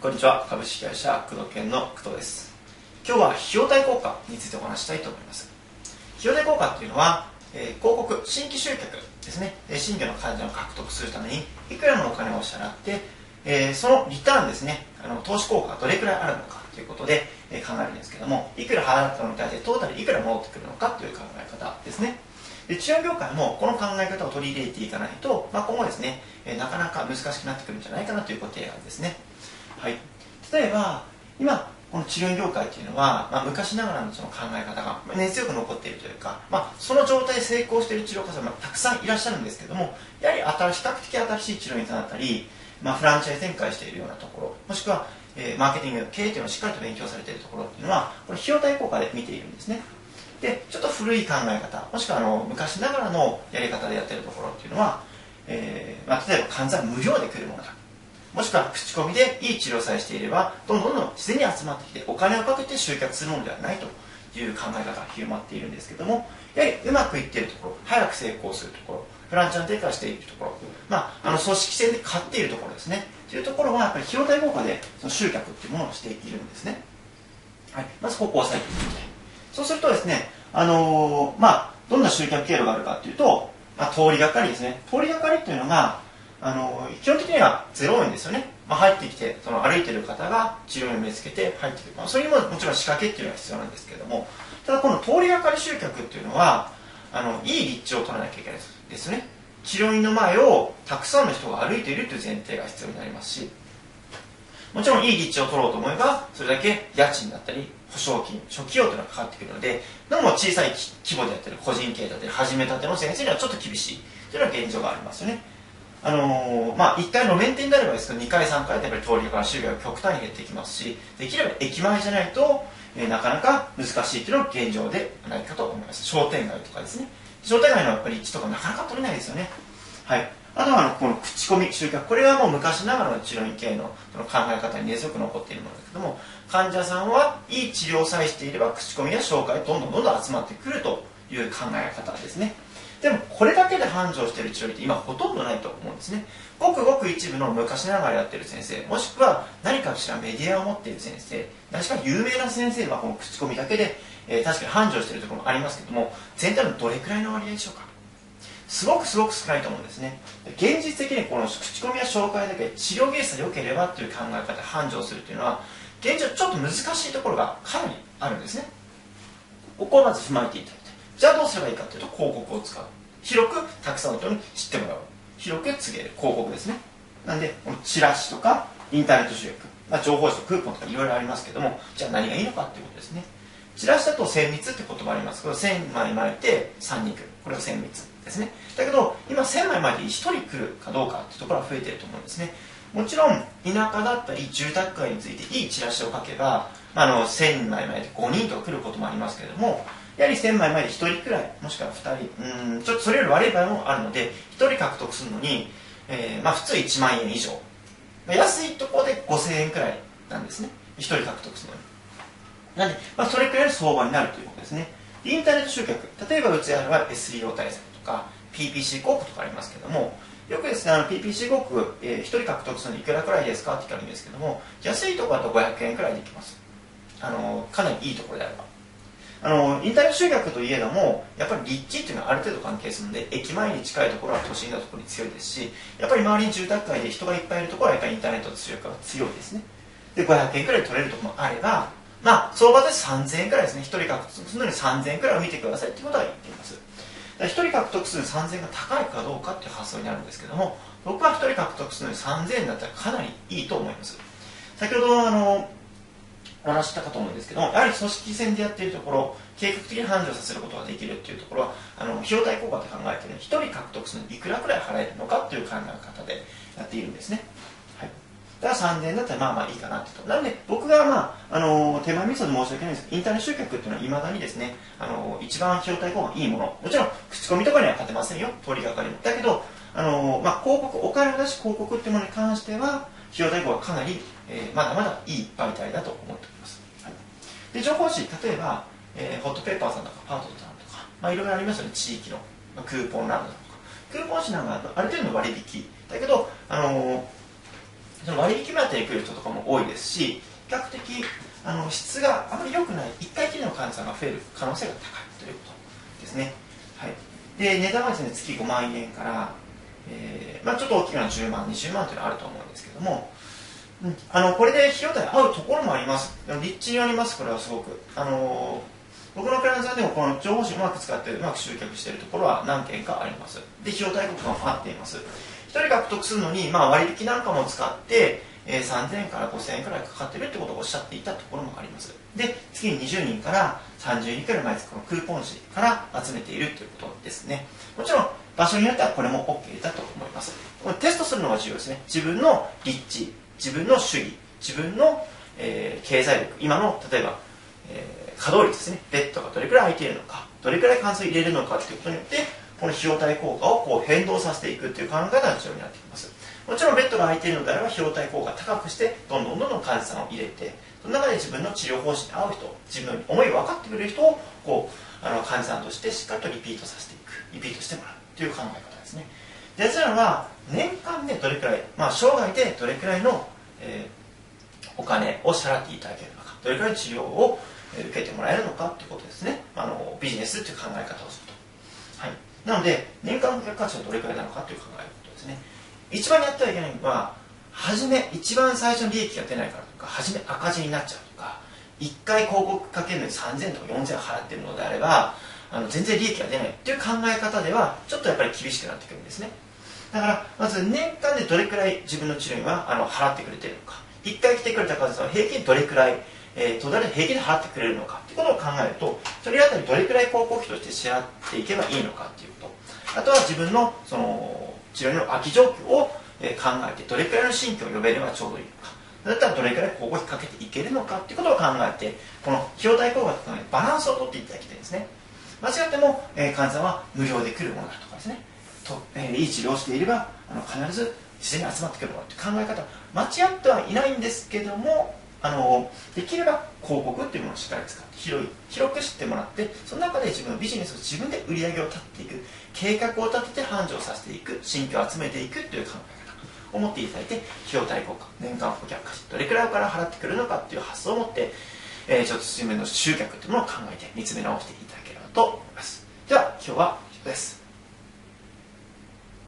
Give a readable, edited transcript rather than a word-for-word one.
こんにちは。株式会社工藤研の工藤です。今日は費用対効果についてお話したいと思います。費用対効果っていうのは、広告、新規集客ですね。新規の患者を獲得するためにいくらのお金を支払って、そのリターンですね、投資効果がどれくらいあるのかということで、考えるんですけども、いくら払ったのに対してトータルいくら戻ってくるのかという考え方ですね。で、治療業界もこの考え方を取り入れていかないと、今後ですね、なかなか難しくなってくるんじゃないかなというご提案ですね。はい、例えば今この治療業界というのは、昔ながらのその考え方が根強く残っているというか、その状態で成功している治療家さんがたくさんいらっしゃるんですけども、やはり比較的新しい治療院さんだったり、フランチャイズ展開しているようなところ、もしくは、マーケティング経営というのをしっかりと勉強されているところっていうのはこれ費用対効果で見ているんですね。でちょっと古い考え方、もしくは昔ながらのやり方でやっているところっていうのは、例えば患者さん無料で来るものだ、もしくは口コミでいい治療さえしていればどんどん自然に集まってきてお金をかけて集客するものではないという考え方が広まっているんですけども、やはりうまくいっているところ、早く成功するところ、フランチャイズ展開しているところ、組織戦で勝っているところですねというところはやっぱり費用対効果でその集客っていうものをしているんですね。はい、まずここを押さえていきたい。そうするとですね、どんな集客経路があるかというと、通りがかりですね。通りがかりというのが基本的には0円ですよね。入ってきてその歩いている方が治療院を見つけて入ってくる、それにももちろん仕掛けっていうのは必要なんですけども、ただこの通りがかり集客っていうのはいい立地を取らなきゃいけないですね。治療院の前をたくさんの人が歩いているという前提が必要になりますし、もちろんいい立地を取ろうと思えばそれだけ家賃だったり保証金、初期費用というのがかかってくるので、どうも小さい規模でやってる個人経営だったり始めたての先生にはちょっと厳しいというのが現状がありますよね。1回路面店であればですけど2回3回でやっぱり通りから集客が極端に減ってきますし、できれば駅前じゃないと、なかなか難しいというのが現状ではないかと思います。商店街とかですね、商店街のやっぱり立地とかなかなか取れないですよね。はい、あとはこの口コミ集客、これはもう昔ながらの治療院経営の考え方に根強く残っているものですけども、患者さんはいい治療さえしていれば口コミや紹介どんどん集まってくるという考え方ですね。でもこれだけで繁盛している治療院って今ほとんどないと思うんですね。ごくごく一部の昔ながらやっている先生、もしくは何かしらメディアを持っている先生、何か有名な先生はこの口コミだけで、確かに繁盛しているところもありますけども、全体のどれくらいの割合でしょうか。すごく少ないと思うんですね。現実的にこの口コミや紹介だけで治療技術が良ければという考え方で繁盛するというのは現状ちょっと難しいところがかなりあるんですね。ここをまず踏まえていただいて、じゃあどうすればいいかというと広告を使う、広くたくさんの人に知ってもらう、広く告げる広告ですね。なんでこのチラシとかインターネット集客、情報誌とクーポンとかいろいろありますけども、じゃあ何がいいのかということですね。チラシだと1000密って言葉ありますけど、1000枚巻いて3人来る、これが1000密ですね。だけど今1000枚巻いて1人来るかどうかっていうところは増えていると思うんですね。もちろん田舎だったり住宅街についていいチラシを書けば、1000枚巻いて5人とか来ることもありますけれども、やはり1000枚前で1人くらい、もしくは2人、ちょっとそれより悪い場合もあるので、1人獲得するのに、普通1万円以上、安いところで5000円くらいなんですね、1人獲得するのに。なので、それくらいの相場になるということですね。インターネット集客、例えばうちは SEO 対策とか PPC 広告とかありますけども、よくですね、PPC 広告、1人獲得するのにいくらくらいですかって聞かれるんですけども、安いところだと500円くらいできます。かなりいいところであれば。インターネット集客といえども、やっぱり立地っていうのはある程度関係するので、駅前に近いところは都心のところに強いですし、やっぱり周りに住宅街で人がいっぱいいるところはやっぱりインターネットの集客が強いですね。で、500円くらい取れるところもあれば、相場で3000円くらいですね。1人獲得するのに3000円くらいを見てくださいっていうことは言っています。1人獲得するのに3000円が高いかどうかっていう発想になるんですけども、僕は1人獲得するのに3000円だったらかなりいいと思います。先ほどお話したかと思うんですけども、やはり組織戦でやっているところ、計画的に繁盛させることができるっていうところは、費用対効果で考えているので、1人獲得するのにいくらくらい払えるのかっていう考え方でやっているんですね。はい、だから3000円だったらいいかなっていうと。なので僕が手前味噌で申し訳ないんですけど、インターネット集客っていうのはいまだにですね、一番費用対効果がいいもの、もちろん口コミとかには勝てませんよ、通りがかりも。だけど広告、お金を出し広告っていうものに関しては費用対効果がかなり、まだまだいい媒体だと思っております。はい、で情報誌、例えば、ホットペッパーさんとかパートさんとか、いろいろありますよね。地域の、クーポンランドとかクーポン誌なんかある程度の割引だけど、 その割引目当てに来る人とかも多いですし、比較的質があまり良くない1回きりの患者さんが増える可能性が高いということですね。はい、で値段はですね、月5万円から、ちょっと大きな10万20万というのがあると思うんですけども、これで費用対合うところもあります。立地によります。これはすごく僕のクライアントさんでもこの情報誌をうまく使ってうまく集客しているところは何件かあります。で費用対効果も合っています。1人獲得するのに、割引なんかも使って3000円から5000円くらいかかってるってことをおっしゃっていたところもあります。で月に20人から30人くらい毎月このクーポン紙から集めているということですね。もちろん場所によってはこれも OK だと思います。これテストするのが重要ですね。自分の立地、自分の主義、自分の、経済力、今の例えば、稼働率ですね、ベッドがどれくらい空いているのか、どれくらい関数入れるのかということによってこの費用対効果をこう変動させていくという考え方が重要になってきます。もちろんベッドが空いているのであれば費用対効果を高くしてどんどん患者さんを入れて、その中で自分の治療方針に合う人、自分の思いを分かってくれる人をこう患者さんとしてしっかりとリピートさせていく、リピートしてもらうという考え方ですね。でそれらは年間でどれくらい、生涯でどれくらいの、お金を支払っていただけるのか、どれくらいの治療を受けてもらえるのかということですね。ビジネスという考え方をすると、はい、なので年間顧客価値がどれくらいなのかという考えることですね。一番やってはいけないのは、初め一番最初に利益が出ないからとか、初め赤字になっちゃうとか、1回広告かけるのに3000とか4000払っているのであれば全然利益が出ないという考え方ではちょっとやっぱり厳しくなってくるんですね。だからまず年間でどれくらい自分の治療には払ってくれているのか、1回来てくれた患者さんは平均どれくらいトータルで平均で払ってくれるのかということを考えると、それあたりどれくらい広告費として支払っていけばいいのかということ、あとは自分のその治療の空き状況を考えてどれくらいの新規を呼べればちょうどいいのか、だったらどれくらい広告費かけていけるのかということを考えて、この費用対効果とバランスをとっていただきたいんですね。間違っても患者さんは無料で来るものだとかですね、いい治療をしていれば必ず自然に集まってくるものという考え方、間違ってはいないんですけども、できれば広告っていうものをしっかり使って広く知ってもらって、その中で自分のビジネスを自分で売り上げを立てていく、計画を立てて繁盛させていく、新規を集めていくという考え方を持っていただいて、費用対効果、年間顧客価値どれくらいお金払ってくるのかっていう発想を持って、ちょっと自分の集客というものを考えて見つめ直していただければと思います。では今日は以上です。